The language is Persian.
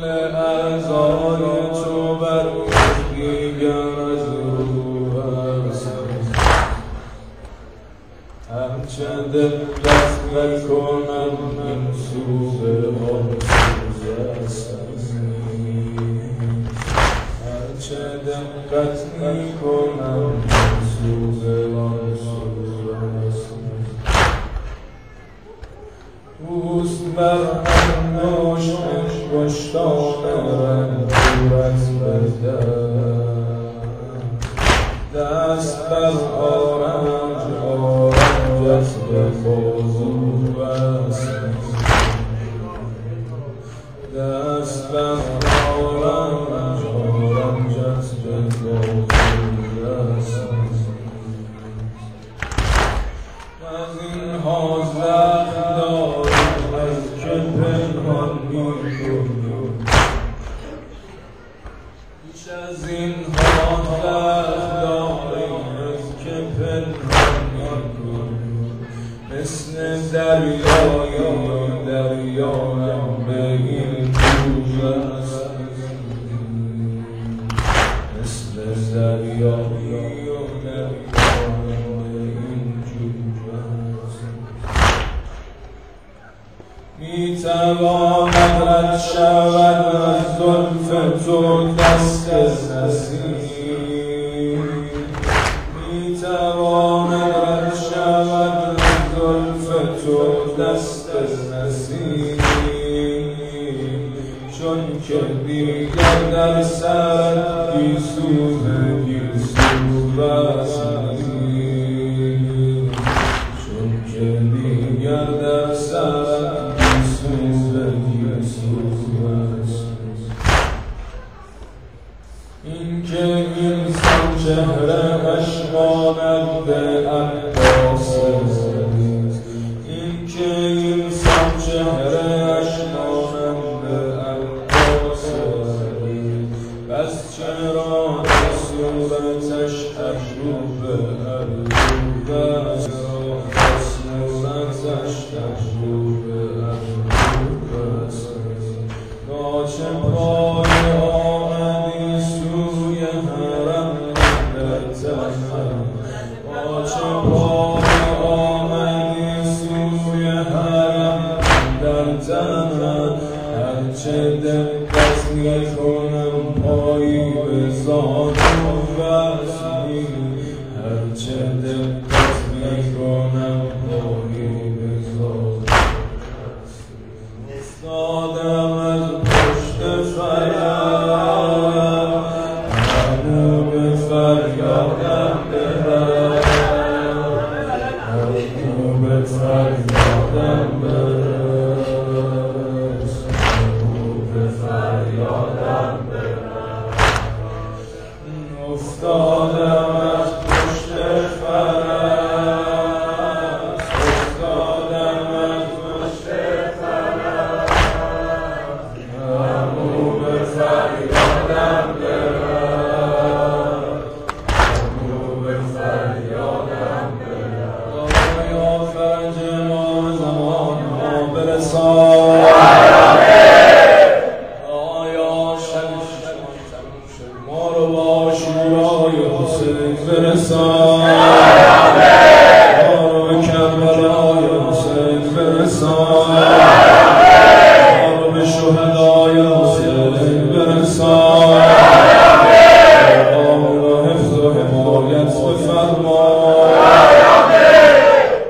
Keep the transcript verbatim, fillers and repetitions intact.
کل اعضای تو بر دیگر از روح است، هرچه دقت میکنم این سو به آن سوز است، هرچه دقت میکنم این سو به آن سوز است. دوست بر انگشت انگشتان رنجورت بدم، دست بر آرنج آرنجت به بازو بستم، دست بر آرنج آرنجت به بازو بستم. از این حاضر دارم از که پنهان میکنم، بیش از این حاضر دارم از که پنهان میکنم. مثل دریای دریایم به این جوش است، مثل دریای میتواند رد شود از زلف تو دست نسیم، میتواند رد شود از زلف تو دست نسیم، چون که دیگر در سر گیسو به گیسو بستیم، چون که دیگر در سر این که انسان چهره اش ماند به عباس عزیز، این که انسان چهره اش ماند به عباس عزیز، پس چرا صورتش ابرو به ابرو است، صورتش ابرو به ابرو است. تا چه پای آمدی سوی حرم در تنم، تا چه پای آمدی سوی حرم در تنم، هرچه دقت میکنم پایی به ذات و وصلی، هرچه دقت میکنم پایی به ذات و وصلی. افتادم از پشت فریاد، منو به فریادم ببر، منو به فریادم برس، منو به فریادم برس. افتادم از پشت فرس، افتادم از پشت فرس، منو به فریادم برس، منو به فریادم برس. یا فرج ما زمان ما برسان، آیا شب ما رو با شورای حسین برسان، ما رو به کربلای حسین برسان.